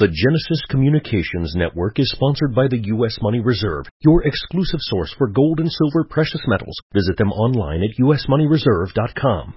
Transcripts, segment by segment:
The Genesis Communications Network is sponsored by the U.S. Money Reserve, your exclusive source for gold and silver precious metals. Visit them online at usmoneyreserve.com.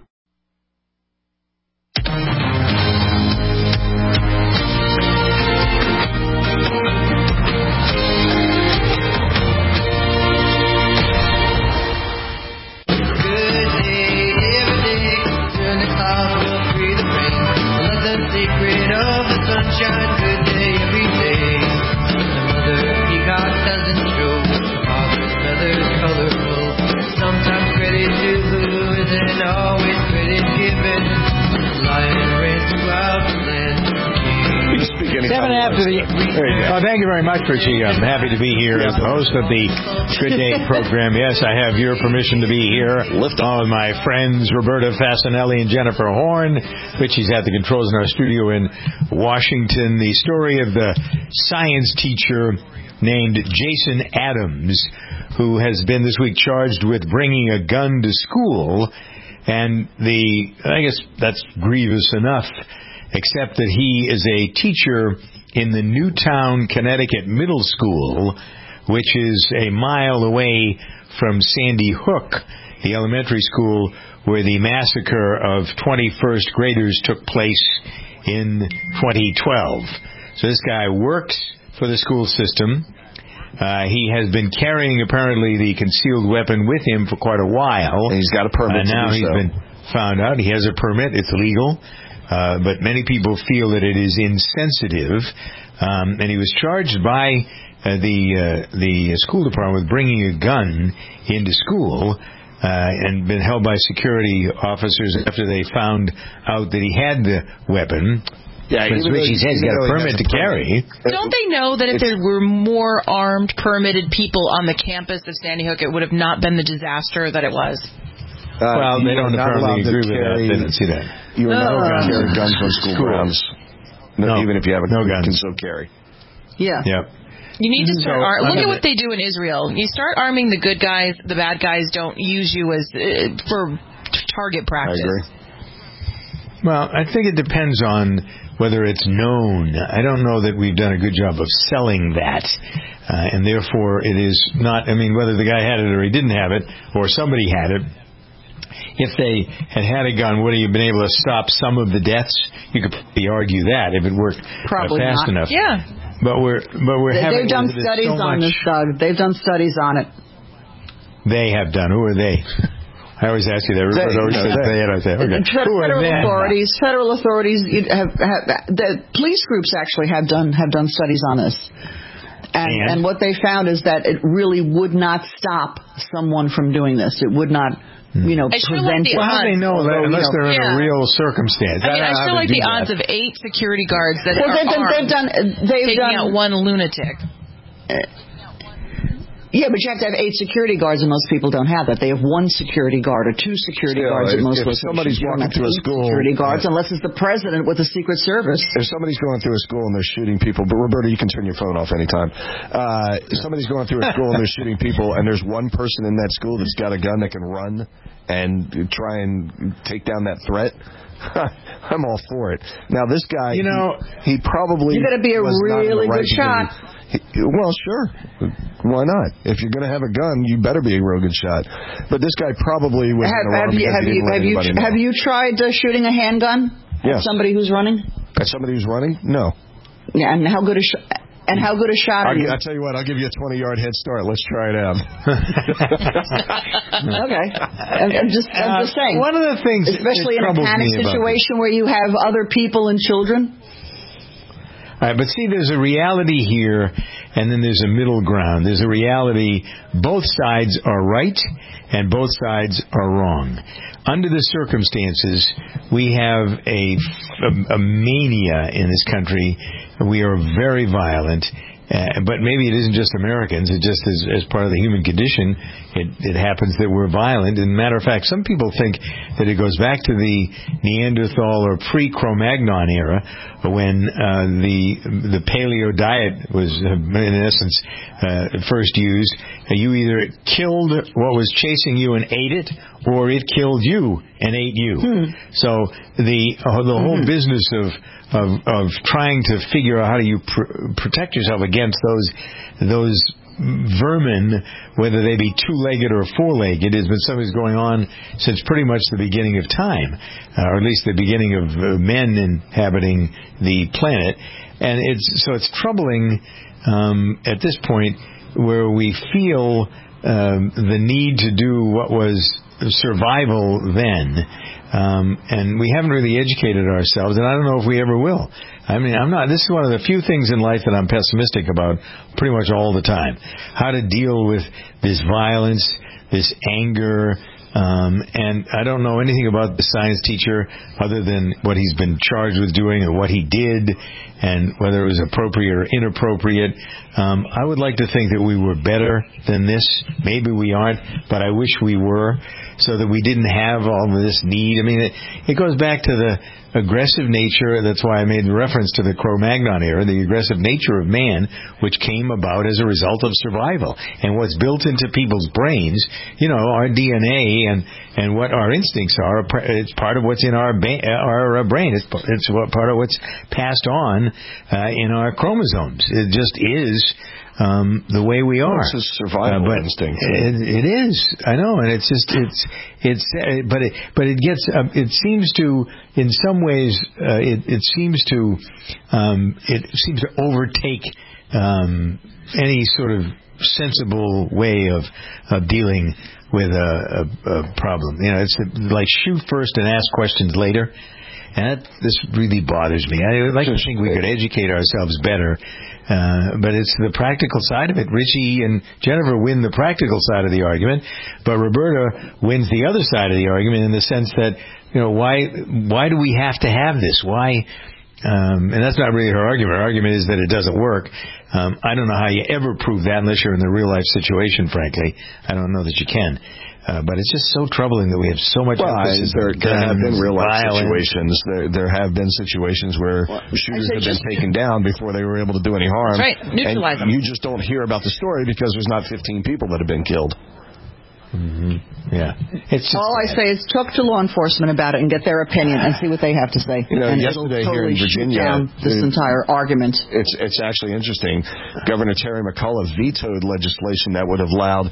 Thank you very much, Richie. I'm happy to be here as the host of the Good Day program. Yes, I have your permission to be here. All of my friends, Roberta Fasanelli and Jennifer Horn. Richie's at the controls in our studio in Washington. The story of the science teacher named Jason Adams, who has been this week charged with bringing a gun to school. And I guess that's grievous enough, except that he is a teacher in the Newtown, Connecticut Middle School, which is a mile away from Sandy Hook, the elementary school where the massacre of 21st graders took place in 2012. So this guy works for the school system. He has been carrying, apparently, the concealed weapon with him for quite a while. And he's got a permit to now do he's so. been found out. He has a permit. It's legal. But many people feel that it is insensitive. And he was charged by the school department with bringing a gun into school and been held by security officers after they found out that he had the weapon. Yeah, Richie says he's got a permit to carry. Don't they know that if there were more armed, permitted people on the campus of Sandy Hook, it would have not been the disaster that it was? Well, they don't apparently agree with that. They don't see that. You are not allowed to carry guns on school grounds. No, even if you have a gun, you can still carry. Yeah. Yep. You need to start look at what they do in Israel. You start arming the good guys, the bad guys don't use you as for target practice. I agree. Well, I think it depends on whether it's known. I don't know that we've done a good job of selling that. And therefore, it is not, whether the guy had it or he didn't have it, or somebody had it. If they had a gun, would he have been able to stop some of the deaths? You could probably argue that if it worked fast enough. Yeah. But we're having... They've done studies on this, Doug. They've done studies on it. They have done. Who are they? I always ask you that. Federal authorities the police groups actually have done studies on this. And what they found is that it really would not stop someone from doing this. It would not, prevent it. Well, how do they know that unless they're in a real circumstance? I feel like the odds of 8 security guards that are armed taking out one lunatic. Yeah, but you have to have 8 security guards, and most people don't have that. They have 1 security guard or 2 security guards in most locations. If somebody's walking through a school... security guards, unless it's the president with the Secret Service. If somebody's going through a school and they're shooting people... But, Roberta, you can turn your phone off anytime. If somebody's going through a school and they're shooting people, and there's one person in that school that's got a gun that can run and try and take down that threat... I'm all for it. Now, this guy, he probably... You got to be a really good shot. Well, sure. Why not? If you're going to have a gun, you better be a real good shot. But this guy probably was in the wrong because he didn't let anybody know. Have you tried shooting a handgun? Yes. At somebody who's running? At somebody who's running? No. Yeah, and how good a shot are you? I'll tell you what, I'll give you a 20-yard head start. Let's try it out. Okay. I'm just saying. One of the things, especially in a panic situation where you have other people and children. All right, but see, there's a reality here, and then there's a middle ground. There's a reality, both sides are right, and both sides are wrong. Under the circumstances, we have a mania in this country. We are very violent, But maybe it isn't just Americans. It just is as part of the human condition. It happens that we're violent. And matter of fact, some people think that it goes back to the Neanderthal or pre-Cro-Magnon era, when the paleo diet was, in essence, first used. You either killed what was chasing you and ate it, or it killed you and ate you. So the whole business of trying to figure out how do you protect yourself against those vermin, whether they be two-legged or four-legged, has been something that's going on since pretty much the beginning of time, or at least the beginning of men inhabiting the planet. And it's troubling at this point, where we feel the need to do what was survival then, and we haven't really educated ourselves, and I don't know if we ever will. I mean, this is one of the few things in life that I'm pessimistic about pretty much all the time. How to deal with this violence, this anger, and I don't know anything about the science teacher other than what he's been charged with doing or what he did and whether it was appropriate or inappropriate. I would like to think that we were better than this. Maybe we aren't, but I wish we were, so that we didn't have all of this need. I mean, it goes back to the aggressive nature. That's why I made reference to the Cro-Magnon era, the aggressive nature of man, which came about as a result of survival. And what's built into people's brains, our DNA and what our instincts are, it's part of what's in our brain. It's part of what's passed on in our chromosomes. It just is the way we are. It's a survival instinct. It is. I know, and it's just it seems to, in some ways, it seems to overtake any sort of sensible way of dealing with a problem. It's like shoot first and ask questions later. And this really bothers me. I would like to think we could educate ourselves better, but it's the practical side of it. Richie and Jennifer win the practical side of the argument, but Roberta wins the other side of the argument in the sense that, why do we have to have this? Why? And that's not really her argument. Her argument is that it doesn't work. I don't know how you ever prove that unless you're in the real life situation, frankly. I don't know that you can. But it's just so troubling that we have so much emphasis. There have been real life situations. There have been situations where shooters have been taken down before they were able to do any harm. That's right. Neutralize them. You just don't hear about the story because there's not 15 people that have been killed. Mm-hmm. Yeah. All I say is talk to law enforcement about it and get their opinion and see what they have to say. And yesterday here in Virginia, down this entire argument. It's actually interesting. Governor Terry McCullough vetoed legislation that would have allowed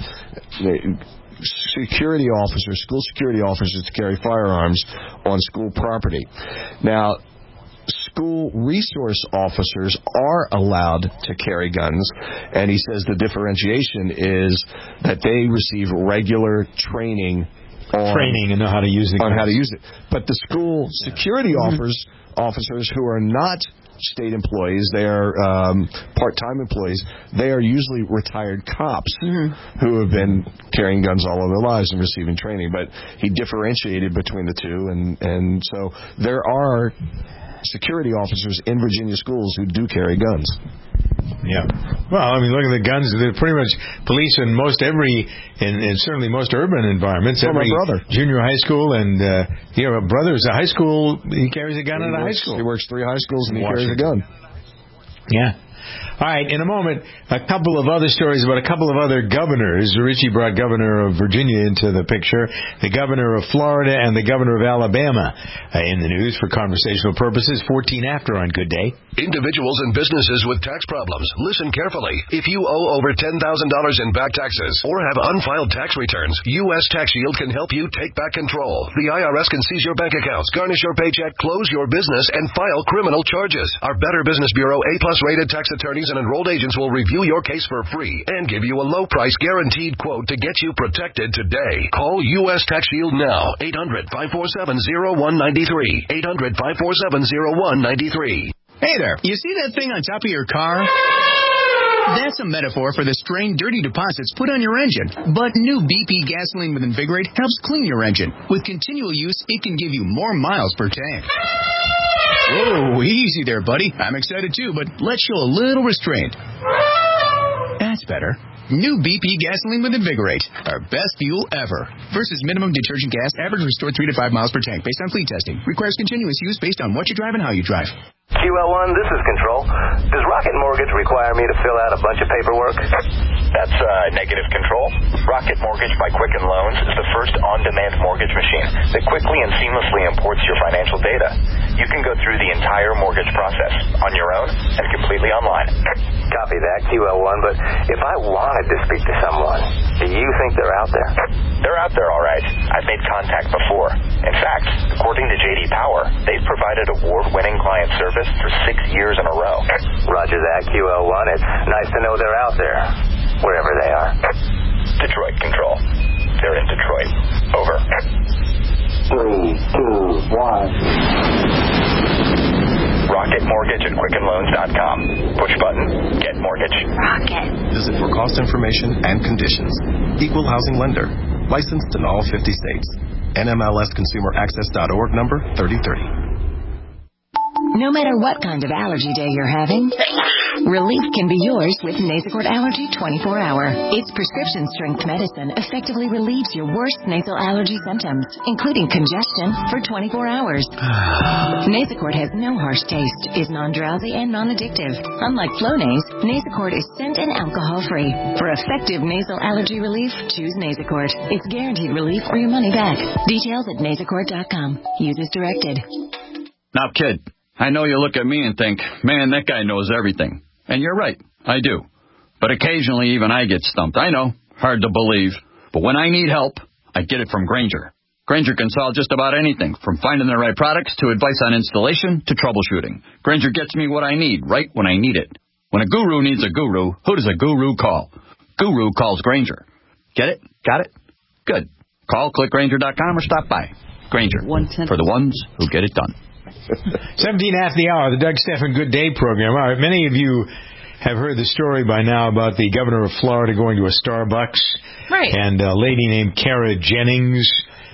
school security officers to carry firearms on school property. Now, school resource officers are allowed to carry guns, and he says the differentiation is that they receive regular training and know how to use it. But the school security officers who are not state employees, they are part-time employees, they are usually retired cops who have been carrying guns all of their lives and receiving training. But he differentiated between the two, and so there are security officers in Virginia schools who do carry guns. Yeah. Well, I mean, look at the guns. They're pretty much police in most and certainly most urban environments. Well, my brother. Junior high school and, my brother's a high school. He carries a gun at a high school. He works 3 high schools and he carries a gun. Yeah. All right, in a moment, a couple of other stories about a couple of other governors. Richie brought Governor of Virginia into the picture, the Governor of Florida, and the Governor of Alabama in the news for conversational purposes. 14 after on Good Day. Individuals and businesses with tax problems, listen carefully. If you owe over $10,000 in back taxes or have unfiled tax returns, U.S. Tax Shield can help you take back control. The IRS can seize your bank accounts, garnish your paycheck, close your business, and file criminal charges. Our Better Business Bureau A-plus rated tax attorneys and enrolled agents will review your case for free and give you a low-price guaranteed quote to get you protected today. Call U.S. Tax Shield now. 800-547-0193. 800-547-0193. Hey there. You see that thing on top of your car? That's a metaphor for the strained, dirty deposits put on your engine. But new BP gasoline with Invigorate helps clean your engine. With continual use, it can give you more miles per tank. Whoa, easy there, buddy. I'm excited too, but let's show a little restraint. That's better. New BP gasoline with Invigorate. Our best fuel ever. Versus minimum detergent gas, average restored 3 to 5 miles per tank based on fleet testing. Requires continuous use based on what you drive and how you drive. QL1, this is Control. Does Rocket Mortgage require me to fill out a bunch of paperwork? That's negative, Control. Rocket Mortgage by Quicken Loans is the first on-demand mortgage machine that quickly and seamlessly imports your financial data. You can go through the entire mortgage process on your own and completely online. Copy that, QL1, but if I wanted to speak to someone, do you think they're out there? They're out there, all right. I've made contact before. In fact, according to J.D. Power, they've provided award-winning client service for 6 years in a row. Roger that, QL1. It's nice to know they're out there, wherever they are. Detroit Control. They're in Detroit. Over. 3, 2, 1. Rocket Mortgage at QuickenLoans.com. Push button, get mortgage. Rocket. Visit for cost information and conditions. Equal housing lender. Licensed in all 50 states. NMLSConsumerAccess.org number 3030. No matter what kind of allergy day you're having, relief can be yours with Nasacort Allergy 24-Hour. Its prescription-strength medicine effectively relieves your worst nasal allergy symptoms, including congestion, for 24 hours. Nasacort has no harsh taste, is non-drowsy, and non-addictive. Unlike Flonase, Nasacort is scent and alcohol-free. For effective nasal allergy relief, choose Nasacort. It's guaranteed relief or your money back. Details at Nasacort.com. Use as directed. Now, kid, I know you look at me and think, man, that guy knows everything. And you're right, I do. But occasionally even I get stumped. I know, hard to believe. But when I need help, I get it from Grainger. Grainger can solve just about anything, from finding the right products to advice on installation to troubleshooting. Grainger gets me what I need right when I need it. When a guru needs a guru, who does a guru call? Guru calls Grainger. Get it? Got it? Good. Call, click Grainger.com or stop by. Grainger, for the ones who get it done. 17 after the hour, the Doug Stephan Good Day program. All right, many of you have heard the story by now about the governor of Florida going to a Starbucks. Right. And a lady named Kara Jennings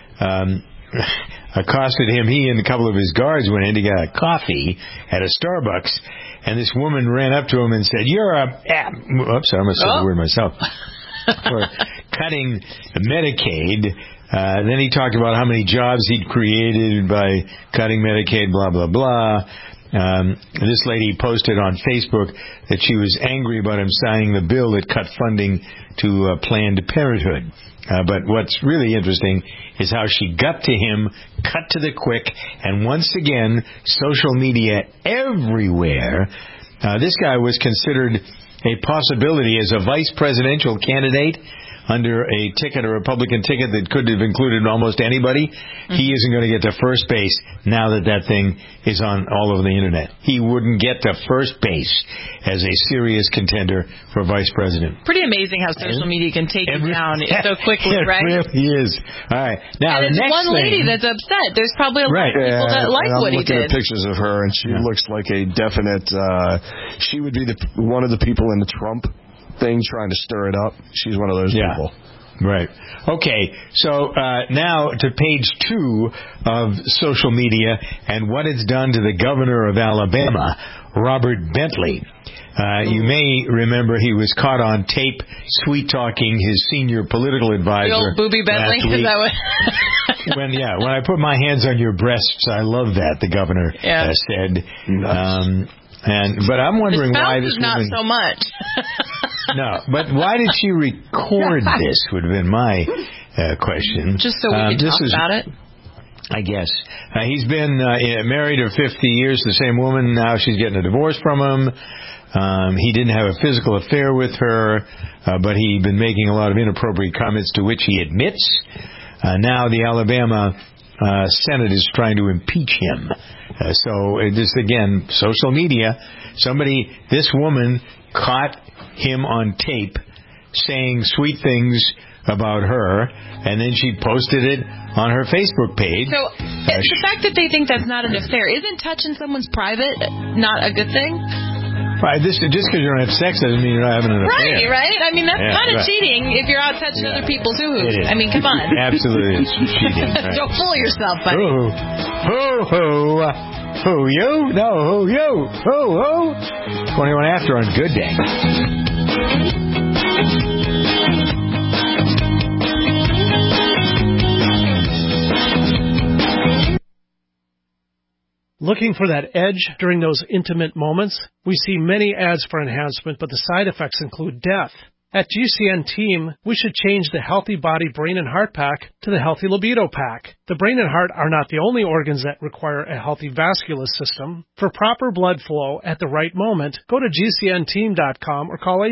accosted him. He and a couple of his guards went in to get a coffee at a Starbucks. And this woman ran up to him and said, "You're a..." Oops, I almost said the word myself. For cutting Medicaid. Then he talked about how many jobs he'd created by cutting Medicaid, blah, blah, blah. This lady posted on Facebook that she was angry about him signing the bill that cut funding to Planned Parenthood. But what's really interesting is how she got to him, cut to the quick, and once again, social media everywhere. This guy was considered a possibility as a vice presidential candidate under a ticket, a Republican ticket that could have included almost anybody. He isn't going to get to first base now that that thing is on all over the Internet. He wouldn't get to first base as a serious contender for vice president. Pretty amazing how social media can take you down so quickly, right? It really is. All right. Now, and the next one lady that's upset. There's probably a lot of people that like what he did. I'm looking at pictures of her, and she looks like a definite... she would be one of the people in the Trump thing trying to stir it up. She's one of those people. Right. Okay, so now to page 2 of social media and what it's done to the governor of Alabama, Robert Bentley. You may remember he was caught on tape sweet-talking his senior political advisor. The old Booby Bentley? Is that what... when I put my hands on your breasts, I love that, the governor said. But I'm wondering why this woman... not so much. No, but why did she record this would have been my question. Just so we could talk about it? I guess. He's been married for 50 years, the same woman. Now she's getting a divorce from him. He didn't have a physical affair with her, but he'd been making a lot of inappropriate comments to which he admits. Now the Alabama Senate is trying to impeach him. So this, again, social media. This woman caught him on tape saying sweet things about her, and then she posted it on her Facebook page. So the fact that they think that's not an affair, isn't touching someone's private not a good thing? Right, just because you don't have sex doesn't mean you're not having an affair. Right. I mean, that's kind of cheating if you're out touching other people's hoo-hoos. I mean, come on. Absolutely, it's cheating. Right. Don't fool yourself, buddy. Hoo-hoo. Who, you? No, who, you? Who? 21 after on Good Day. Looking for that edge during those intimate moments? We see many ads for enhancement, but the side effects include death. At GCN Team, we should change the Healthy Body, Brain, and Heart Pack to the Healthy Libido Pack. The brain and heart are not the only organs that require a healthy vascular system. For proper blood flow at the right moment, go to GCNteam.com or call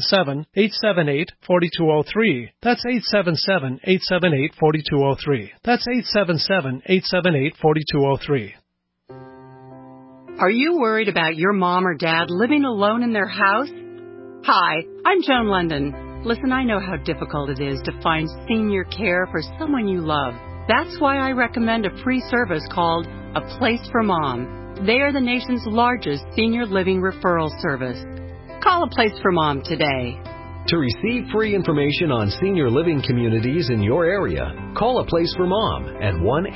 877-878-4203. That's 877-878-4203. That's 877-878-4203. Are you worried about your mom or dad living alone in their house? Hi, I'm Joan London. Listen, I know how difficult it is to find senior care for someone you love. That's why I recommend a free service called A Place for Mom. They are the nation's largest senior living referral service. Call A Place for Mom today. To receive free information on senior living communities in your area, call A Place for Mom at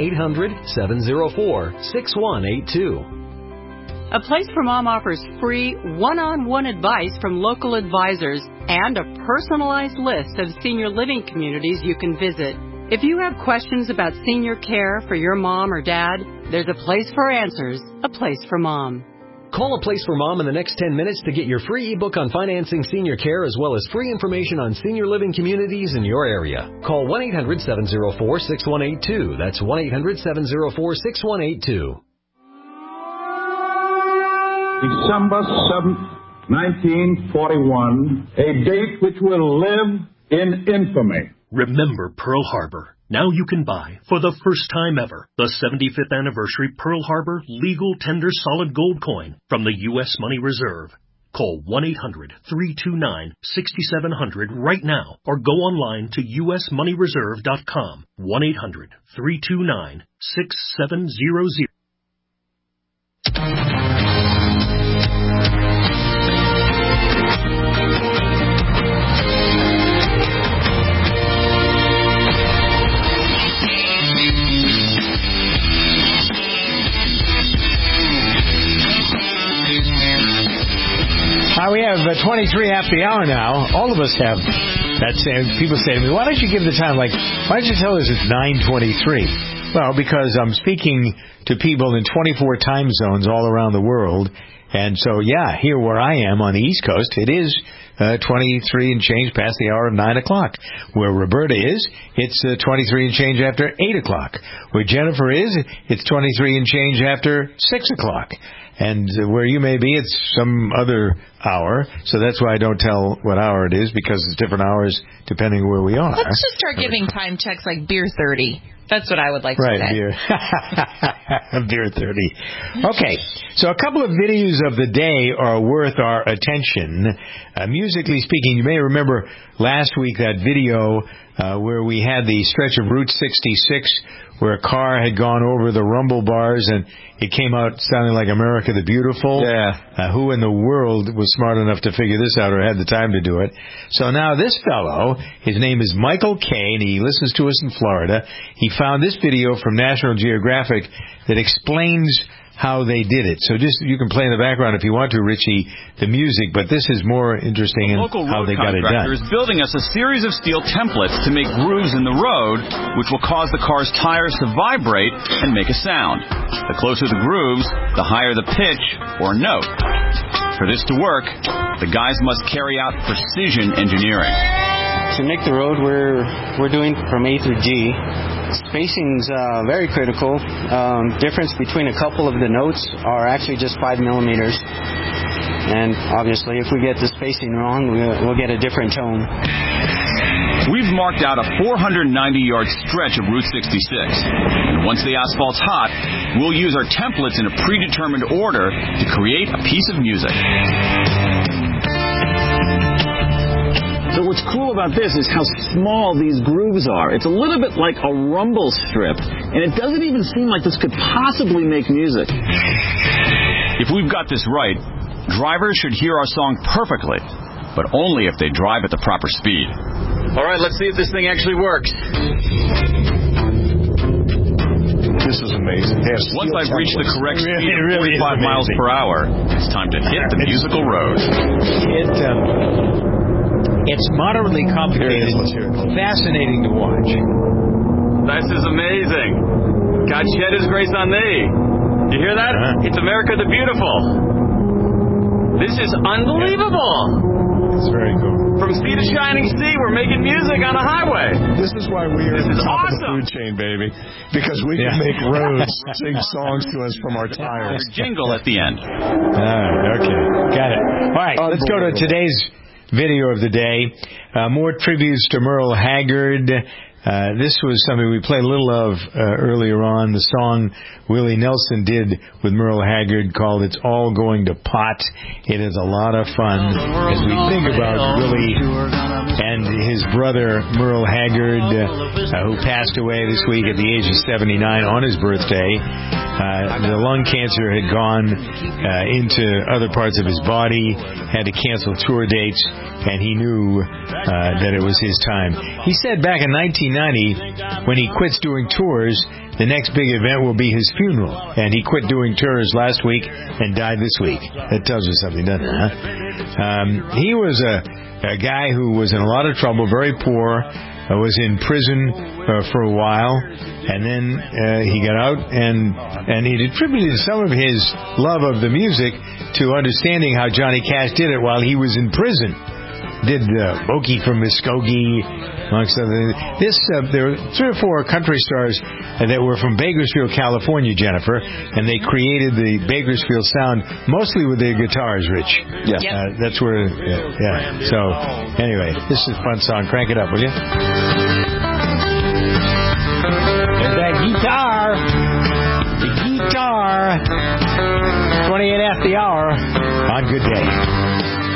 1-800-704-6182. A Place for Mom offers free one-on-one advice from local advisors and a personalized list of senior living communities you can visit. If you have questions about senior care for your mom or dad, there's a place for answers, A Place for Mom. Call A Place for Mom in the next 10 minutes to get your free ebook on financing senior care as well as free information on senior living communities in your area. Call 1-800-704-6182. That's 1-800-704-6182. December 7th, 1941, a date which will live in infamy. Remember Pearl Harbor. Now you can buy, for the first time ever, the 75th anniversary Pearl Harbor legal tender solid gold coin from the U.S. Money Reserve. Call 1-800-329-6700 right now or go online to usmoneyreserve.com. 1-800-329-6700. We have 23 after the hour now. All of us have that same. People say to me, why don't you give the time? Like, why don't you tell us it's 9:23? Well, because I'm speaking to people in 24 time zones all around the world. And so, yeah, here where I am on the East Coast, it is 23 and change past the hour of 9 o'clock. Where Roberta is, it's 23 and change after 8 o'clock. Where Jennifer is, it's 23 and change after 6 o'clock. And where you may be, it's some other hour. So that's why I don't tell what hour it is, because it's different hours depending where we are. Let's just start giving time checks like beer 30. That's what I would like to say. Right, beer. Beer 30. Okay, so a couple of videos of the day are worth our attention. Musically speaking, you may remember last week that video where we had the stretch of Route 66 where a car had gone over the rumble bars and it came out sounding like America the Beautiful. Yeah. Who in the world was smart enough to figure this out or had the time to do it? So now this fellow, his name is Michael Kay, and he listens to us in Florida. He found this video from National Geographic that explains how they did it. So just, you can play in the background if you want to, Richie, the music, but this is more interesting in how they got it done. The local road contractor is building us a series of steel templates to make grooves in the road, which will cause the car's tires to vibrate and make a sound. The closer the grooves, the higher the pitch or note. For this to work, the guys must carry out precision engineering. To make the road, we're doing from A through G. Spacing's very critical. Difference between a couple of the notes are actually just 5 millimeters. And obviously, if we get the spacing wrong, we'll get a different tone. We've marked out a 490-yard stretch of Route 66. And once the asphalt's hot, we'll use our templates in a predetermined order to create a piece of music. So what's cool about this is how small these grooves are. It's a little bit like a rumble strip, and it doesn't even seem like this could possibly make music. If we've got this right, drivers should hear our song perfectly, but only if they drive at the proper speed. All right, let's see if this thing actually works. This is amazing. Once I've reached the correct speed of 45 miles per hour, it's time to hit the musical road. It's moderately complicated, fascinating to watch. This is amazing. God shed His grace on thee. You hear that? It's America the Beautiful. This is unbelievable. It's very cool. From sea to shining sea, we're making music on a highway. This is why we are at the top of the food chain, baby. Because we can make roads sing songs to us from our tires. Jingle at the end. Okay. Got it. All right, let's go to today's video of the day. More tributes to Merle Haggard. This was something we played a little of earlier on, the song Willie Nelson did with Merle Haggard called It's All Going to Pot. It is a lot of fun as we think about Willie and his brother Merle Haggard, who passed away this week at the age of 79 on his birthday. The lung cancer had gone into other parts of his body, had to cancel tour dates, and he knew that it was his time. He said back in 1990, when he quits doing tours, the next big event will be his funeral. And he quit doing tours last week and died this week. That tells you something, doesn't it? He was a guy who was in a lot of trouble, very poor, was in prison for a while, and then he got out, and he attributed some of his love of the music to understanding how Johnny Cash did it while he was in prison. Did Bogey from Muskogee, amongst other things. There were 3 or 4 country stars that were from Bakersfield, California, Jennifer, and they created the Bakersfield sound mostly with their guitars, Rich. Yes. That's where, yeah. So, anyway, this is a fun song. Crank it up, will you? There's that guitar. The guitar. 28 after the hour on Good Day.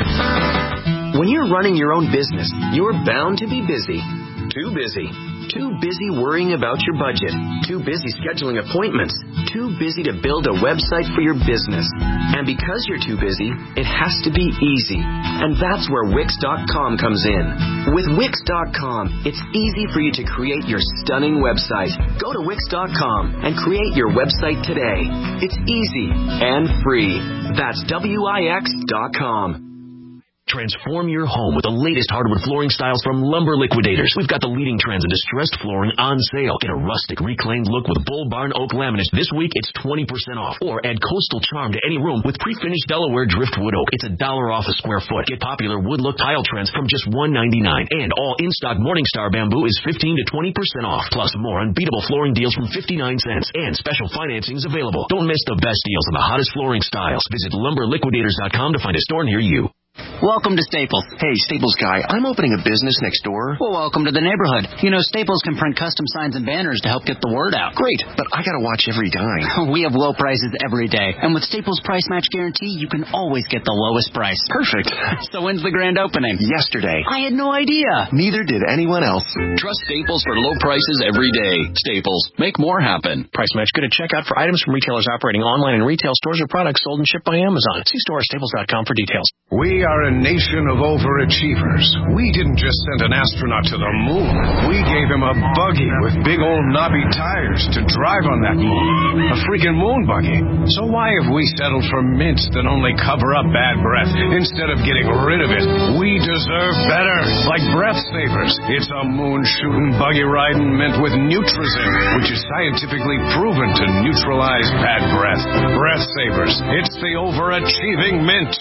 When you're running your own business, you're bound to be busy. Too busy. Too busy worrying about your budget. Too busy scheduling appointments. Too busy to build a website for your business. And because you're too busy, it has to be easy. And that's where Wix.com comes in. With Wix.com, it's easy for you to create your stunning website. Go to Wix.com and create your website today. It's easy and free. That's Wix.com. Transform your home with the latest hardwood flooring styles from Lumber Liquidators. We've got the leading trends in distressed flooring on sale. Get a rustic, reclaimed look with Bull Barn Oak Laminate. This week, it's 20% off. Or add coastal charm to any room with pre-finished Delaware Driftwood Oak. It's $1 off a square foot. Get popular wood look tile trends from just $1.99. And all in-stock Morningstar bamboo is 15 to 20% off. Plus more unbeatable flooring deals from 59 cents. And special financing is available. Don't miss the best deals on the hottest flooring styles. Visit LumberLiquidators.com to find a store near you. Welcome to Staples. Hey, Staples guy, I'm opening a business next door. Well, welcome to the neighborhood. You know, Staples can print custom signs and banners to help get the word out. Great, but I gotta watch every dime. We have low prices every day. And with Staples Price Match Guarantee, you can always get the lowest price. Perfect. So when's the grand opening? Yesterday. I had no idea. Neither did anyone else. Trust Staples for low prices every day. Staples. Make more happen. Price Match good at checkout for items from retailers operating online in retail stores or products sold and shipped by Amazon. See store at staples.com for details. We are a nation of overachievers. We didn't just send an astronaut to the moon. We gave him a buggy with big old knobby tires to drive on that moon. A freaking moon buggy. So why have we settled for mints that only cover up bad breath instead of getting rid of it? We deserve better, like Breath Savers. It's a moon-shooting, buggy-riding mint with Nutrizin, which is scientifically proven to neutralize bad breath. Breath Savers. It's the overachieving mint.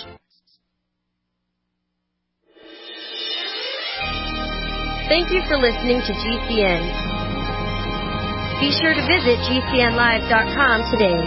Thank you for listening to GCN. Be sure to visit GCNlive.com today.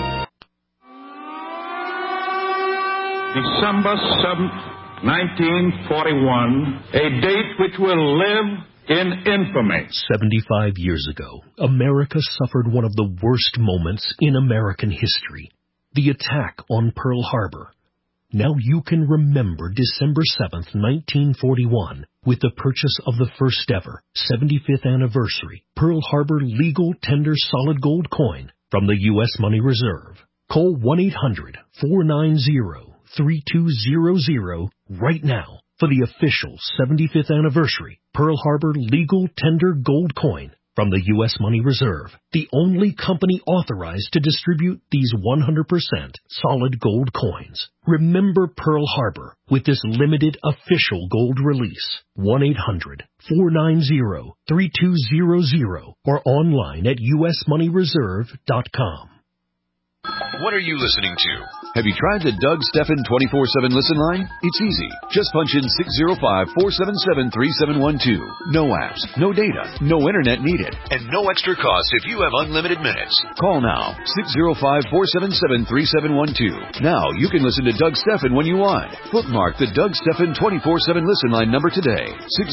December 7th, 1941, a date which will live in infamy. 75 years ago, America suffered one of the worst moments in American history, the attack on Pearl Harbor. Now you can remember December 7th, 1941, with the purchase of the first ever 75th anniversary Pearl Harbor legal tender solid gold coin from the U.S. Money Reserve. Call 1-800-490-3200 right now for the official 75th anniversary Pearl Harbor legal tender gold coin From the U.S. Money Reserve, the only company authorized to distribute these 100% solid gold coins. Remember Pearl Harbor with this limited official gold release. 1-800-490-3200 or online at usmoneyreserve.com. What are you listening to? Have you tried the Doug Stephan 24/7 listen line? It's easy. Just punch in 605-477-3712. No apps, no data, no internet needed, and no extra cost if you have unlimited minutes. Call now, 605-477-3712. Now you can listen to Doug Stephan when you want. Bookmark the Doug Stephan 24/7 listen line number today.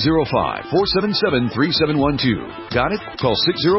605-477-3712. Got it? Call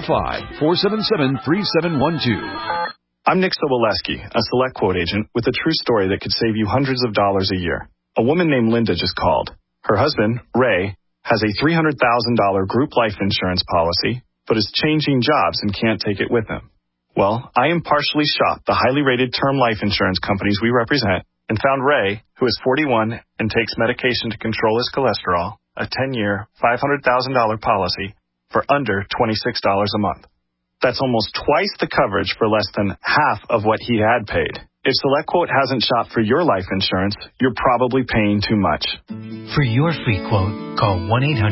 605-477-3712. I'm Nick Soboleski, a Select Quote agent with a true story that could save you hundreds of dollars a year. A woman named Linda just called. Her husband, Ray, has a $300,000 group life insurance policy, but is changing jobs and can't take it with him. Well, I impartially shopped the highly rated term life insurance companies we represent and found Ray, who is 41 and takes medication to control his cholesterol, a 10-year, $500,000 policy for under $26 a month. That's almost twice the coverage for less than half of what he had paid. If SelectQuote hasn't shopped for your life insurance, you're probably paying too much. For your free quote, call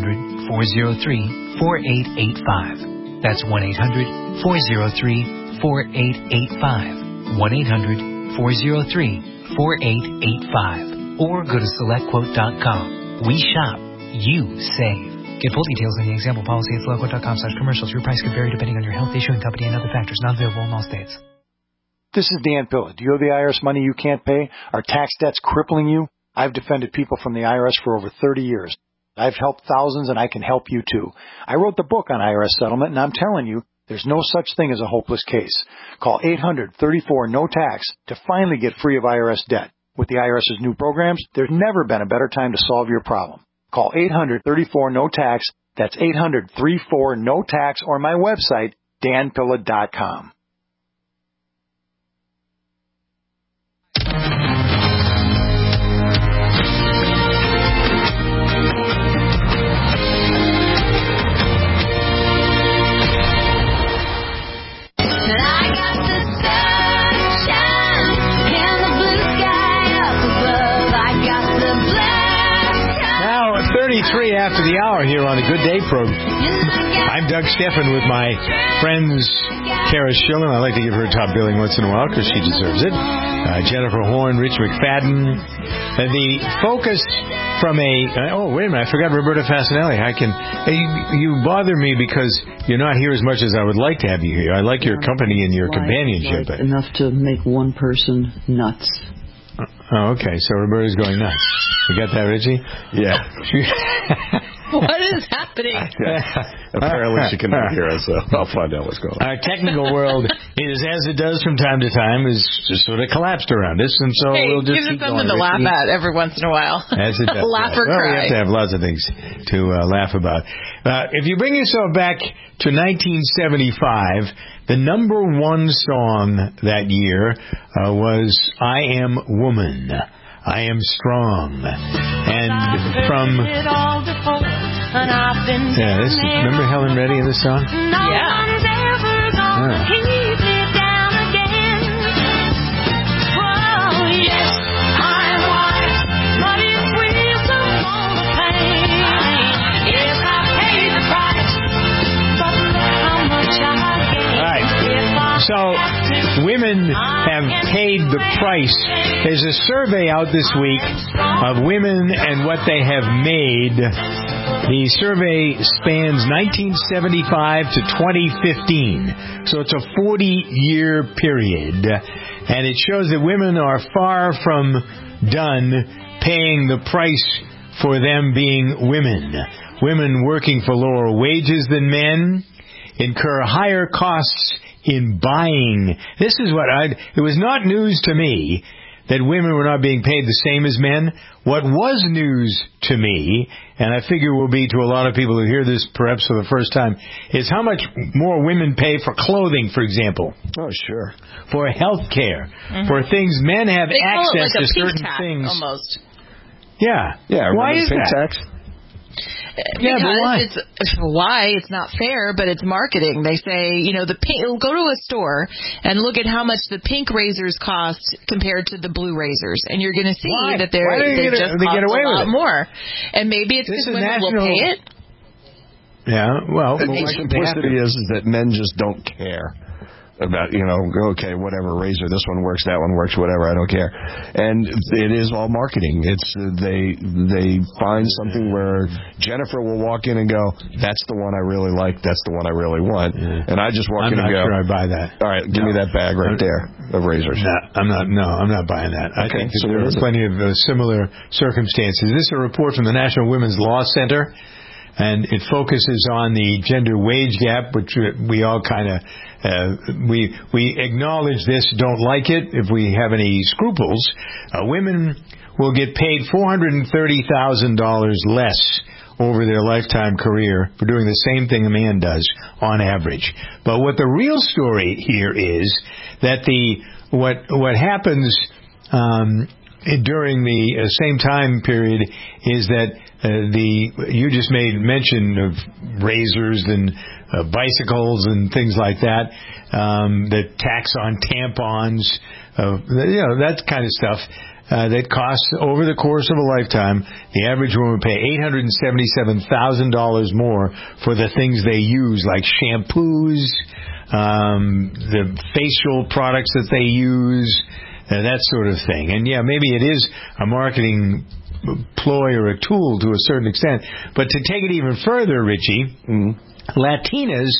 1-800-403-4885. That's 1-800-403-4885. 1-800-403-4885. Or go to SelectQuote.com. We shop, you save. Get full details in the example policy at SelectQuote.com/commercials. Your price can vary depending on your health, issuing company, and other factors. Not available in all states. This is Dan Pilla. Do you owe the IRS money you can't pay? Are tax debts crippling you? I've defended people from the IRS for over 30 years. I've helped thousands, and I can help you too. I wrote the book on IRS settlement, and I'm telling you, there's no such thing as a hopeless case. Call 800-34-NO-TAX to finally get free of IRS debt. With the IRS's new programs, there's never been a better time to solve your problem. Call 800-34-NO-TAX. That's 800-34-NO-TAX or my website, danpilla.com. After the hour here on the Good Day program. I'm Doug Stephan with my friends Kara Schillen. I like to give her top billing once in a while because she deserves it. Jennifer Horn, Rich McFadden. The focus from wait a minute, I forgot Roberta Fasanelli. You bother me because you're not here as much as I would like to have you here. I like your company and your companionship. Like enough to make one person nuts. Oh, okay. So Roberta's going nuts. You got that, Richie? Yeah. What is happening? Apparently she can hear us, so I'll find out what's going on. Our technical world is, as it does from time to time, is just sort of collapsed around us, and so we'll just keep going. Give us something to laugh at every once in a while. As it does. Laugh or cry. We have to have lots of things to laugh about. If you bring yourself back to 1975, the number one song that year was I Am Woman. I Am Strong. And from... remember Helen Reddy in this song? Yeah. So, women have paid the price. There's a survey out this week of women and what they have made. The survey spans 1975 to 2015. So it's a 40-year period. And it shows that women are far from done paying the price for them being women. Women working for lower wages than men incur higher costs in buying. This is what it was not news to me that women were not being paid the same as men. What was news to me, and I figure will be to a lot of people who hear this perhaps for the first time, is how much more women pay for clothing, for example. Oh, sure. For health care. For things men have they access call it like to certain tax, things. Almost. Yeah. Yeah. Why is that? Tax? Yeah, but why? It's not fair, but it's marketing. They say, the pink, go to a store and look at how much the pink razors cost compared to the blue razors, and you're going to see that they just cost a lot more. And maybe it's because women will pay it. Yeah, well, my simplicity is that men just don't care about, okay, whatever, razor, this one works, that one works, whatever, I don't care. And it is all marketing. It's they find something where Jennifer will walk in and go, that's the one I really like, that's the one I really want. Yeah. And I just walk in and go, I'm not sure I buy that. All right, give me that bag right there of razors. I'm not buying that. I think that there are plenty of similar circumstances. This is a report from the National Women's Law Center, and it focuses on the gender wage gap, which we all kind of we acknowledge this, don't like it. If we have any scruples, women will get paid $430,000 less over their lifetime career for doing the same thing a man does on average. But what the real story here is that what happens during the same time period is that you just made mention of razors and bicycles and things like that, the tax on tampons, that kind of stuff. That costs, over the course of a lifetime, the average woman would pay $877,000 more for the things they use, like shampoos, the facial products that they use, that sort of thing. And maybe it is a marketing ploy or a tool to a certain extent. But to take it even further, Richie, Latinas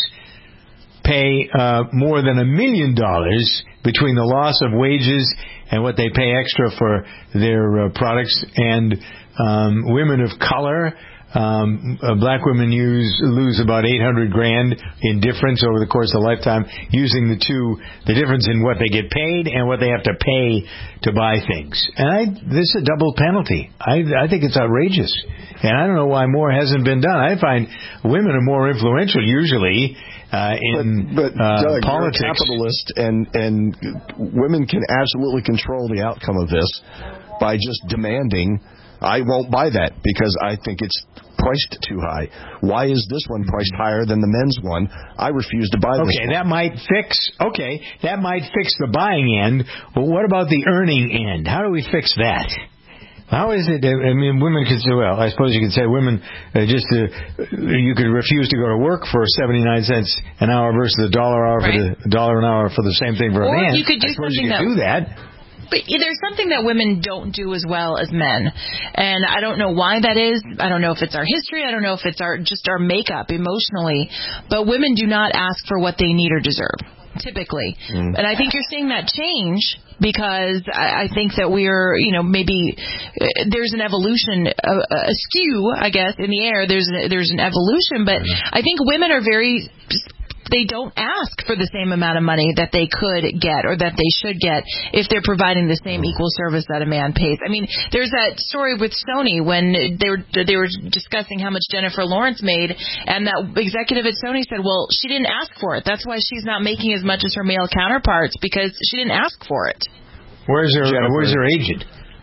pay more than $1 million between the loss of wages and what they pay extra for their products. And women of color, black women lose about $800,000 in difference over the course of a lifetime, using the difference in what they get paid and what they have to pay to buy things. And this is a double penalty. I think it's outrageous. And I don't know why more hasn't been done. I find women are more influential usually in Doug, politics. You're a capitalist, and women can absolutely control the outcome of this by just demanding, I won't buy that because I think it's priced too high. Why is this one priced higher than the men's one? I refuse to buy this one. That might fix the buying end, but what about the earning end? How do we fix that? How is it? I mean, women could say, well, I suppose you could say women you could refuse to go to work for 79 cents an hour versus $1 an hour for the same thing for a man. Or you could do something do that. But there's something that women don't do as well as men, and I don't know why that is. I don't know if it's our history. I don't know if it's just our makeup emotionally. But women do not ask for what they need or deserve, typically. And I think you're seeing that change because I think that we're, maybe there's an evolution, a skew, I guess, in the air. There's an evolution, but I think women are they don't ask for the same amount of money that they could get or that they should get if they're providing the same equal service that a man pays. I mean, there's that story with Sony when they were discussing how much Jennifer Lawrence made, and that executive at Sony said, well, she didn't ask for it. That's why she's not making as much as her male counterparts, because she didn't ask for it. Where's her agent?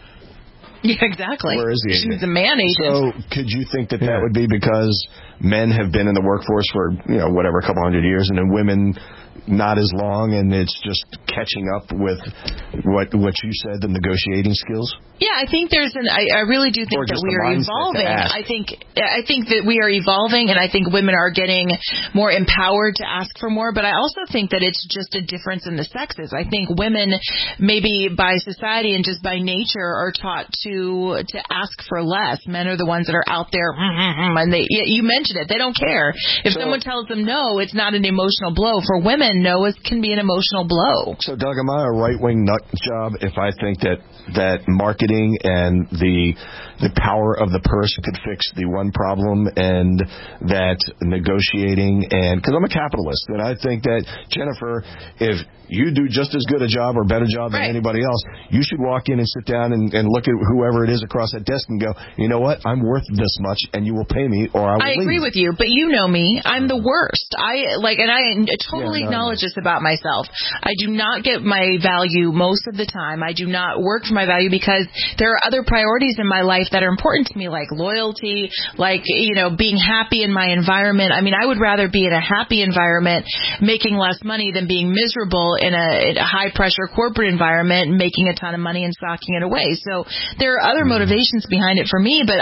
Yeah, exactly. Where is the agent? She's a man agent. So could you think that would be because men have been in the workforce for, whatever, a couple hundred years, and then women not as long, and it's just catching up with what you said, the negotiating skills? Yeah, I think I really do think that we are evolving. I think that we are evolving, and I think women are getting more empowered to ask for more, but I also think that it's just a difference in the sexes. I think women, maybe by society and just by nature, are taught to ask for less. Men are the ones that are out there, and you mentioned it, they don't care. If someone tells them no, it's not an emotional blow. For women, no, it can be an emotional blow. So, Doug, am I a right-wing nut job if I think that marketing and the power of the purse could fix the one problem, and that negotiating, and because I'm a capitalist, and I think that, Jennifer, if you do just as good a job or better job than anybody else, you should walk in and sit down and look at whoever it is across that desk and go, you know what, I'm worth this much, and you will pay me, or I will leave. I agree with you, but you know me, I'm the worst. I totally acknowledge this about myself. I do not get my value most of the time. I do not work for my value because there are other priorities in my life that are important to me, like loyalty, like, being happy in my environment. I mean, I would rather be in a happy environment making less money than being miserable in a high-pressure corporate environment making a ton of money and socking it away. So there are other motivations behind it for me, but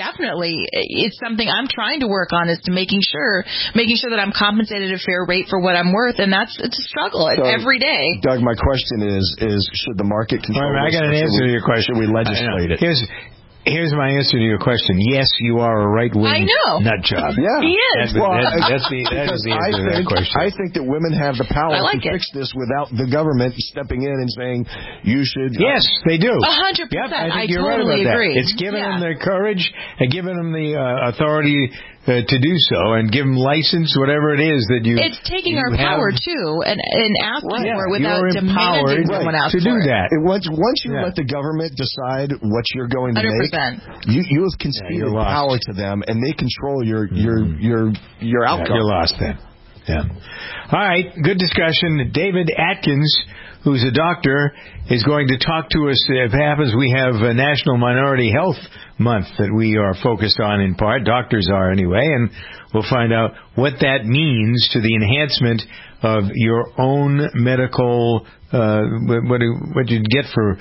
it's something I'm trying to work on, is to making sure that I'm compensated at a fair rate for what I'm worth, and it's a struggle. It's every day. Doug, my question is should the market control I got an answer to your question. Should we legislate it? Here's my answer to your question. Yes, you are a right-wing nut job. Yeah. He is. That is the answer to that question. I think that women have the power to fix this without the government stepping in and saying, you should... Yes, they do. 100%. Yep, I think you're totally right about agree. That. It's giving them the courage and giving them the authority to do so, and give them license, whatever it is that you... It's taking our power, too, and asking for it without demanding someone else to do that. Once you let the government decide what you're going to 100%. make, you have conceded power to them, and they control your outcome. You're lost then. Yeah. All right, good discussion. David Atkins, who's a doctor, is going to talk to us. If it happens, we have a National Minority Health Month that we are focused on in part. Doctors are anyway, and we'll find out what that means to the enhancement of your own medical, what you get for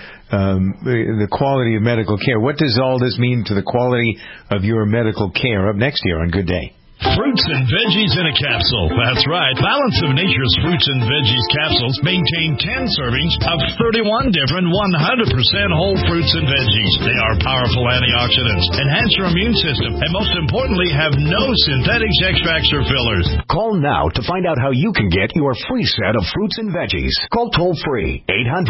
the quality of medical care. What does all this mean to the quality of your medical care? Up next here on Good Day. Fruits and veggies in a capsule. That's right. Balance of Nature's fruits and veggies capsules maintain 10 servings of 31 different 100% whole fruits and veggies. They are powerful antioxidants, enhance your immune system, and most importantly, have no synthetics, extracts, or fillers. Call now to find out how you can get your free set of fruits and veggies. Call toll-free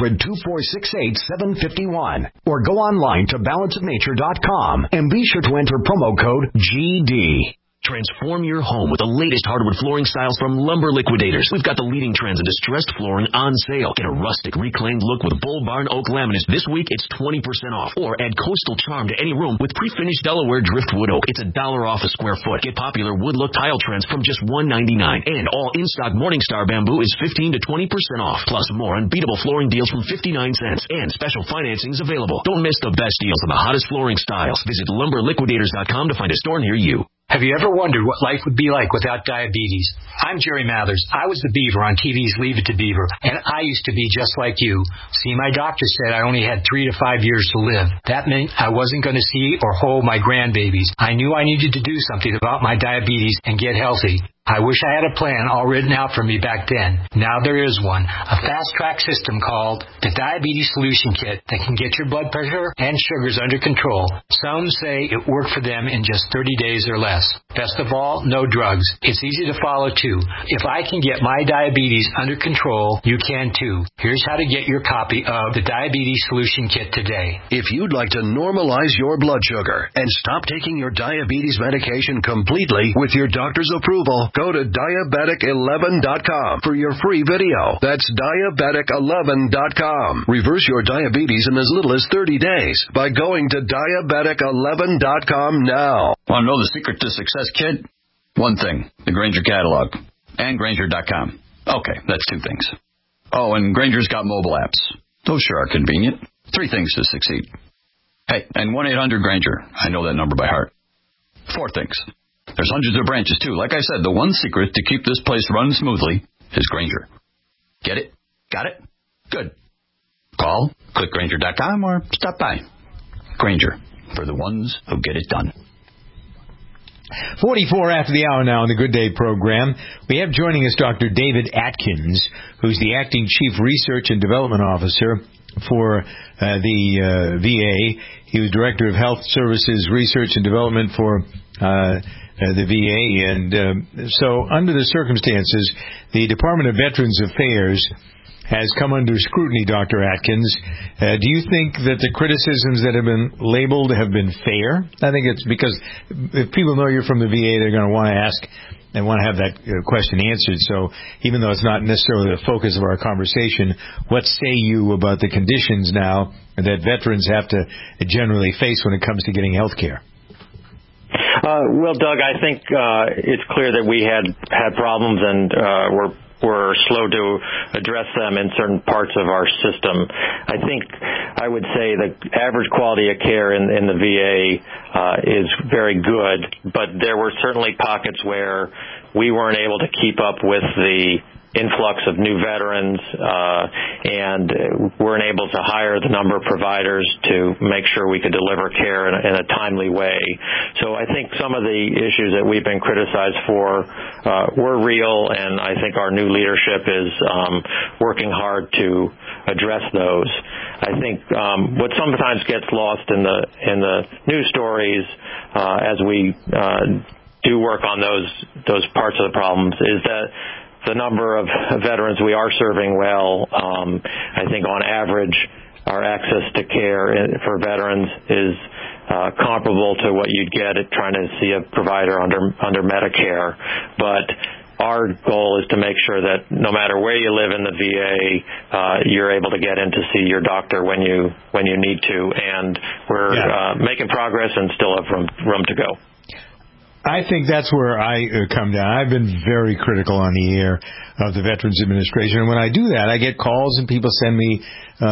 800-2468-751 or go online to balanceofnature.com and be sure to enter promo code GD. Transform your home with the latest hardwood flooring styles from Lumber Liquidators. We've got the leading trends in distressed flooring on sale. Get a rustic, reclaimed look with Bull Barn Oak laminates. This week, it's 20% off. Or add coastal charm to any room with pre-finished Delaware driftwood oak. It's $1 off a square foot. Get popular wood look tile trends from just $1.99. And all in-stock Morningstar bamboo is 15 to 20% off. Plus more unbeatable flooring deals from 59 cents. And special financings available. Don't miss the best deals on the hottest flooring styles. Visit LumberLiquidators.com to find a store near you. Have you ever wondered what life would be like without diabetes? I'm Jerry Mathers. I was the Beaver on TV's Leave It to Beaver, and I used to be just like you. See, my doctor said I only had 3 to 5 years to live. That meant I wasn't going to see or hold my grandbabies. I knew I needed to do something about my diabetes and get healthy. I wish I had a plan all written out for me back then. Now there is one. A fast-track system called the Diabetes Solution Kit that can get your blood pressure and sugars under control. Some say it worked for them in just 30 days or less. Best of all, no drugs. It's easy to follow, too. If I can get my diabetes under control, you can, too. Here's how to get your copy of the Diabetes Solution Kit today. If you'd like to normalize your blood sugar and stop taking your diabetes medication completely with your doctor's approval, go to diabetic11.com for your free video. That's diabetic11.com. Reverse your diabetes in as little as 30 days by going to diabetic11.com now. Want to know the secret to success, kid? One thing, the Grainger catalog and Grainger.com. Okay, that's 2 things. Oh, and Grainger's got mobile apps. Those sure are convenient. 3 things to succeed. Hey, and 1-800-GRAINGER. I know that number by heart. 4 things. There's hundreds of branches, too. Like I said, the one secret to keep this place running smoothly is Grainger. Get it? Got it? Good. Call, click Grainger.com, or stop by. Grainger, for the ones who get it done. 44 after the hour now on the Good Day program. We have joining us Dr. David Atkins, who's the Acting Chief Research and Development Officer for the VA. He was Director of Health Services Research and Development for the VA. And so under the circumstances, the Department of Veterans Affairs has come under scrutiny, Dr. Atkins. Do you think that the criticisms that have been labeled have been fair? I think it's because if people know you're from the VA, they're going to want to ask and want to have that question answered. So even though it's not necessarily the focus of our conversation, what say you about the conditions now that veterans have to generally face when it comes to getting health care? Well, Doug, I think it's clear that we had problems and we're we're slow to address them in certain parts of our system. I would say the average quality of care in the VA is very good, but there were certainly pockets where we weren't able to keep up with the influx of new veterans and weren't able to hire the number of providers to make sure we could deliver care in a timely way. So I think some of the issues that we've been criticized for were real, and I think our new leadership is working hard to address those. I think what sometimes gets lost in the news stories as we do work on those parts of the problems is that the number of veterans we are serving well, I think on average our access to care for veterans is comparable to what you'd get at trying to see a provider under Medicare. But our goal is to make sure that no matter where you live in the VA, you're able to get in to see your doctor when you need to, and we're making progress and still have room to go. I think that's where I come down. I've been very critical on the air of the Veterans Administration. And when I do that, I get calls and people send me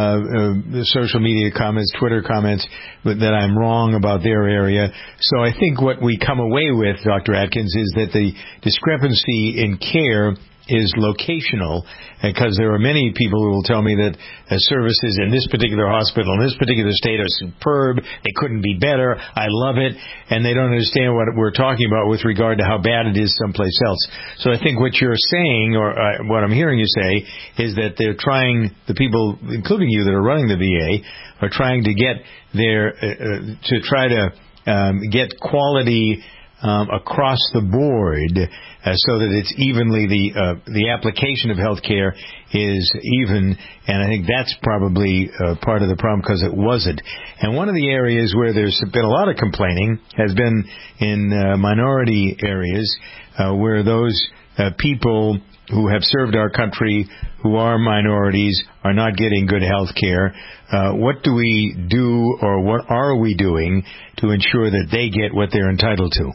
social media comments, Twitter comments, that I'm wrong about their area. So I think what we come away with, Dr. Atkins, is that the discrepancy in care is locational, because there are many people who will tell me that services in this particular hospital, in this particular state, are superb, they couldn't be better, I love it, and they don't understand what we're talking about with regard to how bad it is someplace else. So I think what you're saying, or what I'm hearing you say, is that they're trying, the people, including you that are running the VA, are trying to get their, to try to get quality across the board, so that it's evenly, the application of health care is even, and I think that's probably part of the problem, because it wasn't. And one of the areas where there's been a lot of complaining has been in minority areas, where those people who have served our country, who are minorities, are not getting good health care. What do we do, or what are we doing to ensure that they get what they're entitled to?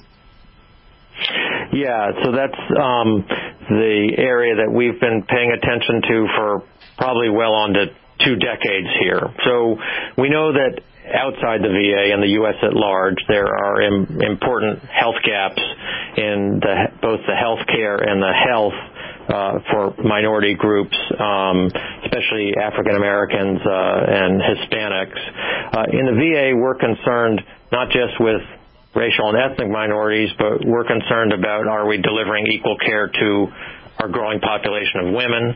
Yeah, so that's the area that we've been paying attention to for probably well on to 2 decades here. So we know that outside the VA and the U.S. at large, there are important health gaps in both the health care and the health for minority groups, especially African Americans and Hispanics. In the VA, we're concerned not just with racial and ethnic minorities, but we're concerned about, are we delivering equal care to our growing population of women,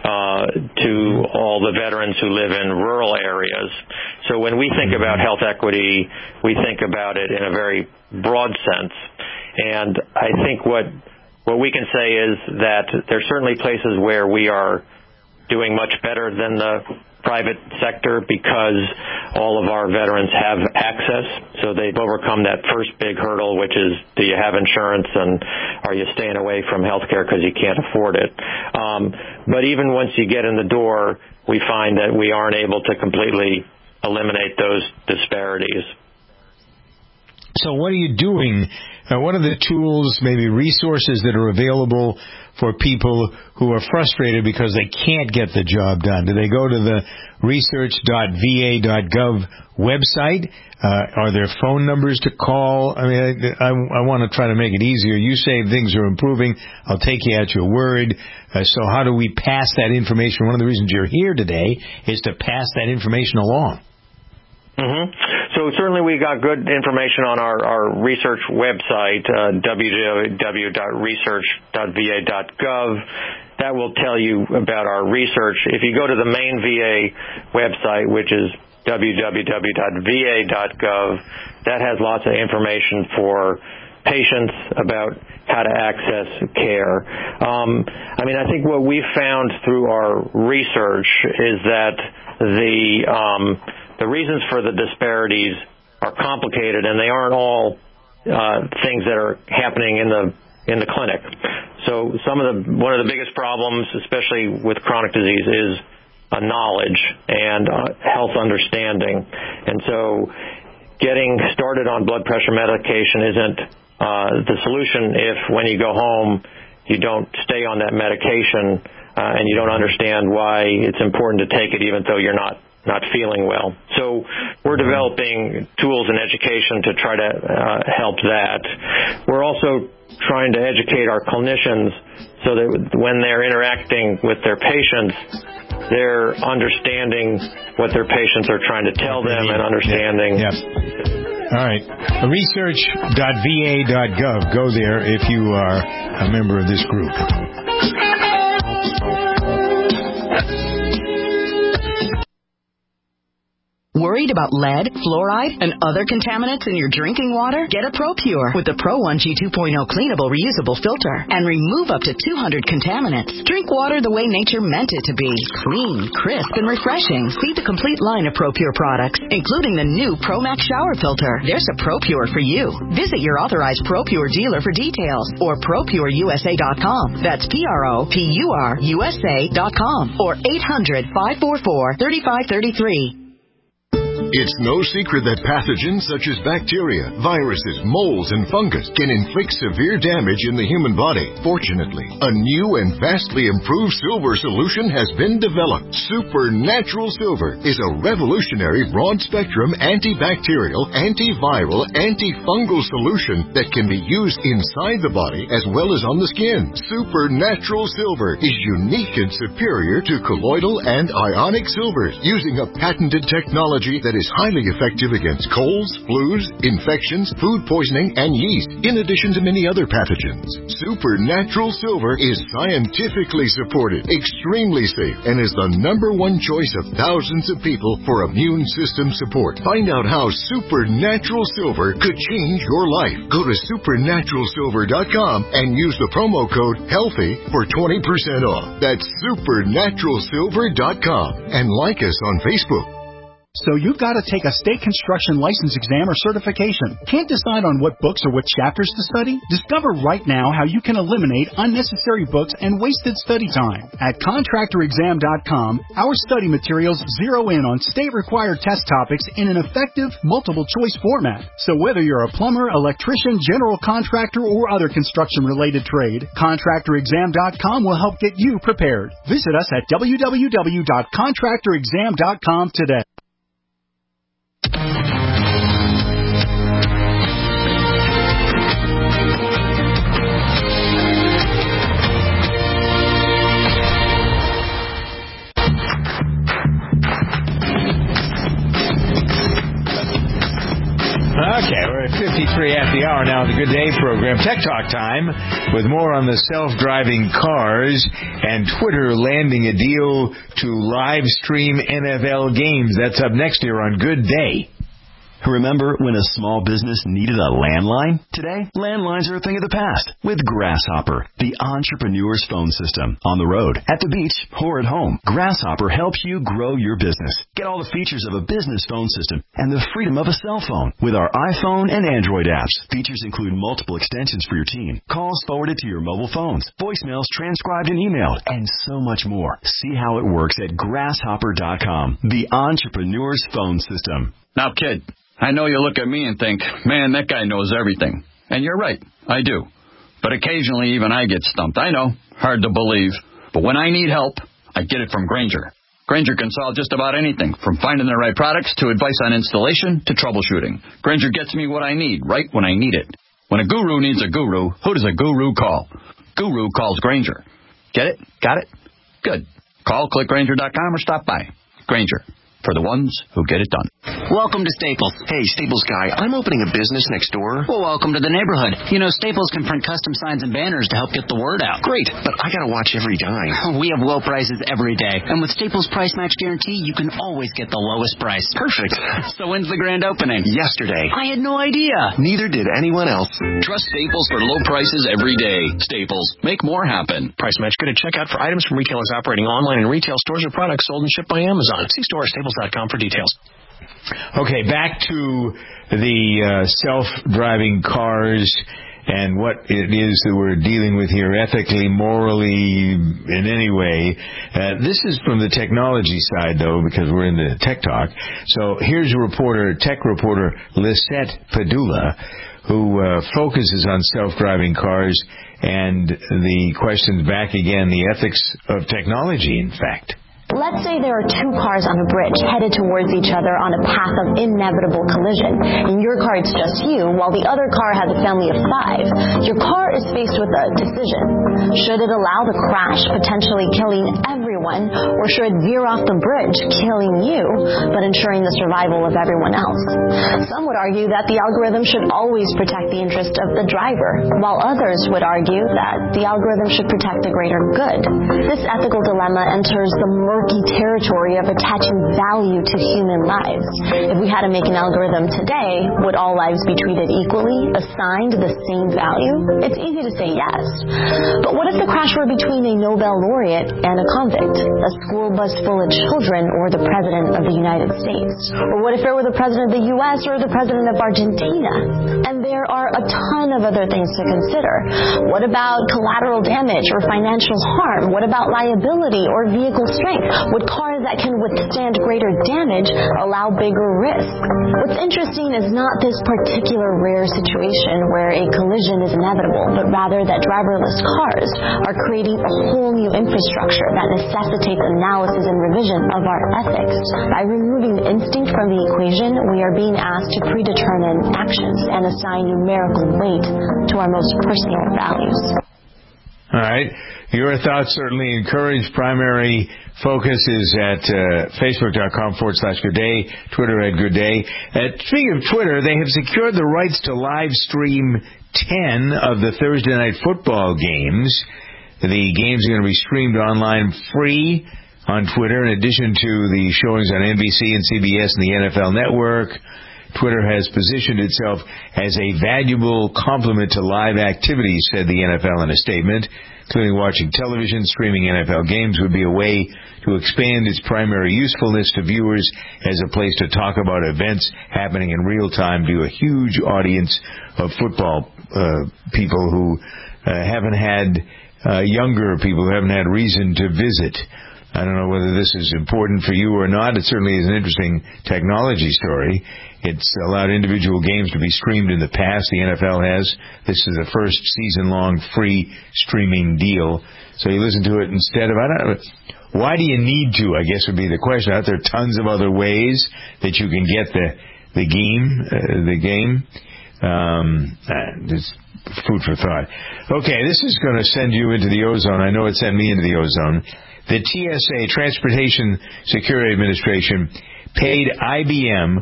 to all the veterans who live in rural areas. So when we think about health equity, we think about it in a very broad sense. And I think what we can say is that there's certainly places where we are doing much better than the private sector, because all of our veterans have access, so they've overcome that first big hurdle, which is, do you have insurance, and are you staying away from health care because you can't afford it? But even once you get in the door, we find that we aren't able to completely eliminate those disparities. So what are you doing? What are the tools, maybe resources, that are available for people who are frustrated because they can't get the job done? Do they go to the research.va.gov website? Are there phone numbers to call? I mean, I want to try to make it easier. You say things are improving. I'll take you at your word. So how do we pass that information? One of the reasons you're here today is to pass that information along. Mm-hmm. So certainly we got good information on our research website, www.research.va.gov. That will tell you about our research. If you go to the main VA website, which is www.va.gov, that has lots of information for patients about how to access care. I mean, I think what we've found through our research is that the reasons for the disparities are complicated, and they aren't all things that are happening in the clinic. So one of the biggest problems, especially with chronic disease, is knowledge and health understanding. And so getting started on blood pressure medication isn't the solution if when you go home you don't stay on that medication and you don't understand why it's important to take it even though you're not feeling well. So we're developing tools and education to try to help that. We're also trying to educate our clinicians so that when they're interacting with their patients, they're understanding what their patients are trying to tell them and understanding. Yep. All right. Research.va.gov. Go there if you are a member of this group. Worried about lead, fluoride, and other contaminants in your drinking water? Get a ProPure with the Pro 1G 2.0 cleanable reusable filter and remove up to 200 contaminants. Drink water the way nature meant it to be. Clean, crisp, and refreshing. See the complete line of ProPure products, including the new ProMax shower filter. There's a ProPure for you. Visit your authorized ProPure dealer for details or ProPureUSA.com. That's ProPureUSA.com or 800-544-3533. It's no secret that pathogens such as bacteria, viruses, molds, and fungus can inflict severe damage in the human body. Fortunately, a new and vastly improved silver solution has been developed. Supernatural Silver is a revolutionary broad-spectrum antibacterial, antiviral, antifungal solution that can be used inside the body as well as on the skin. Supernatural Silver is unique and superior to colloidal and ionic silvers, using a patented technology that is highly effective against colds, flus, infections, food poisoning, and yeast, in addition to many other pathogens. Supernatural Silver is scientifically supported, extremely safe, and is the #1 choice of thousands of people for immune system support. Find out how Supernatural Silver could change your life. Go to supernaturalsilver.com and use the promo code HEALTHY for 20% off. That's supernaturalsilver.com, and like us on Facebook. So you've got to take a state construction license exam or certification. Can't decide on what books or what chapters to study? Discover right now how you can eliminate unnecessary books and wasted study time. At contractorexam.com, our study materials zero in on state-required test topics in an effective, multiple-choice format. So whether you're a plumber, electrician, general contractor, or other construction-related trade, contractorexam.com will help get you prepared. Visit us at www.contractorexam.com today. Okay, we're at 53 after the hour now on the Good Day program. Tech Talk time with more on the self-driving cars and Twitter landing a deal to live stream NFL games. That's up next here on Good Day. Remember when a small business needed a landline? Today, landlines are a thing of the past with Grasshopper, the entrepreneur's phone system. On the road, at the beach, or at home, Grasshopper helps you grow your business. Get all the features of a business phone system and the freedom of a cell phone with our iPhone and Android apps. Features include multiple extensions for your team, calls forwarded to your mobile phones, voicemails transcribed and emailed, and so much more. See how it works at Grasshopper.com, the entrepreneur's phone system. Now, kid, I know you look at me and think, man, that guy knows everything. And you're right, I do. But occasionally even I get stumped. I know, hard to believe. But when I need help, I get it from Grainger. Grainger can solve just about anything, from finding the right products to advice on installation to troubleshooting. Grainger gets me what I need right when I need it. When a guru needs a guru, who does a guru call? Guru calls Grainger. Get it? Got it? Good. Call, click Grainger.com, or stop by. Grainger. For the ones who get it done. Welcome to Staples. Hey, Staples guy, I'm opening a business next door. Well, welcome to the neighborhood. You know, Staples can print custom signs and banners to help get the word out. Great, but I gotta watch every dime. We have low prices every day. And with Staples Price Match Guarantee, you can always get the lowest price. Perfect. So when's the grand opening? Yesterday. I had no idea. Neither did anyone else. Trust Staples for low prices every day. Staples. Make more happen. Price Match good at checkout for items from retailers operating online in retail stores or products sold and shipped by Amazon. See store or staples.com for details. Okay, back to the self-driving cars and what it is that we're dealing with here ethically, morally, in any way. This is from the technology side, though, because we're in the Tech Talk. So here's tech reporter Lisette Padula, who focuses on self-driving cars and the questions back again, the ethics of technology, in fact. Let's say there are two cars on a bridge headed towards each other on a path of inevitable collision. In your car, it's just you, while the other car has a family of 5. Your car is faced with a decision. Should it allow the crash, potentially killing everyone, or should it veer off the bridge, killing you, but ensuring the survival of everyone else? Some would argue that the algorithm should always protect the interest of the driver, while others would argue that the algorithm should protect the greater good. This ethical dilemma enters the murky territory of attaching value to human lives. If we had to make an algorithm today, would all lives be treated equally, assigned the same value? It's easy to say yes. But what if the crash were between a Nobel laureate and a convict, a school bus full of children, or the President of the United States? Or what if it were the President of the U.S. or the President of Argentina? And there are a ton of other things to consider. What about collateral damage or financial harm? What about liability or vehicle strength? Would cars that can withstand greater damage allow bigger risk? What's interesting is not this particular rare situation where a collision is inevitable, but rather that driverless cars are creating a whole new infrastructure that necessitates analysis and revision of our ethics. By removing instinct from the equation, we are being asked to predetermine actions and assign numerical weight to our most personal values. All right. Your thoughts certainly encouraged. Primary focus is at Facebook.com/GoodDay, Twitter @GoodDay. Speaking of Twitter, they have secured the rights to live stream 10 of the Thursday night football games. The games are going to be streamed online free on Twitter, in addition to the showings on NBC and CBS and the NFL Network. Twitter has positioned itself as a valuable complement to live activities, said the NFL in a statement, including watching television. Streaming NFL games would be a way to expand its primary usefulness to viewers as a place to talk about events happening in real time to a huge audience of football people who haven't had younger people who haven't had reason to visit. I don't know whether this is important for you or not. It certainly is an interesting technology story. It's allowed individual games to be streamed in the past. The NFL has. This is the first season-long free streaming deal. So you listen to it instead of, I don't know, why do you need to, I guess would be the question. There are tons of other ways that you can get the game. Just food for thought. Okay, this is going to send you into the ozone. I know it sent me into the ozone. The TSA, Transportation Security Administration, paid IBM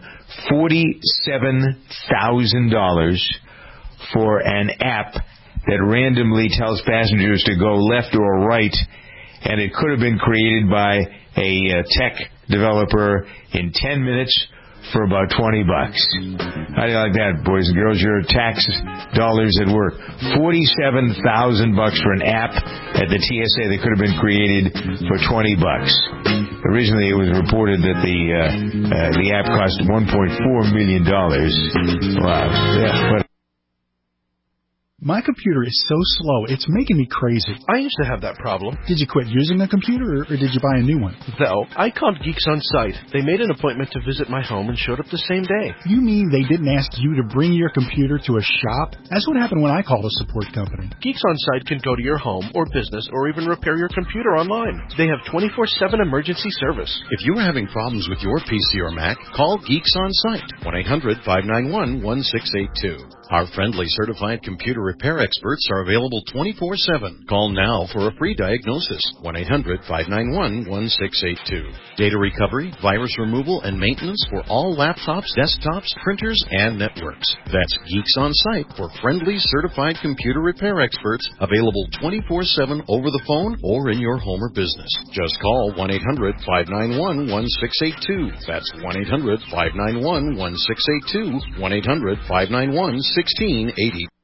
$47,000 for an app that randomly tells passengers to go left or right, and it could have been created by a tech developer in 10 minutes for about $20. How do you like that, boys and girls? Your tax dollars at work. $47,000 for an app at the TSA that could have been created for $20. Originally, it was reported that the app cost $1.4 million. Wow. Yeah, but my computer is so slow, it's making me crazy. I used to have that problem. Did you quit using a computer, or did you buy a new one? No, I called Geeks On Site. They made an appointment to visit my home and showed up the same day. You mean they didn't ask you to bring your computer to a shop? That's what happened when I called a support company. Geeks On Site can go to your home or business or even repair your computer online. They have 24/7 emergency service. If you are having problems with your PC or Mac, call Geeks On Site, 1-800-591-1682. Our friendly certified computer repair experts are available 24/7. Call now for a free diagnosis. 1-800-591-1682. Data recovery, virus removal, and maintenance for all laptops, desktops, printers, and networks. That's Geeks On Site for friendly certified computer repair experts, available 24/7 over the phone or in your home or business. Just call 1-800-591-1682. That's 1-800-591-1682. 1-800-591-1682.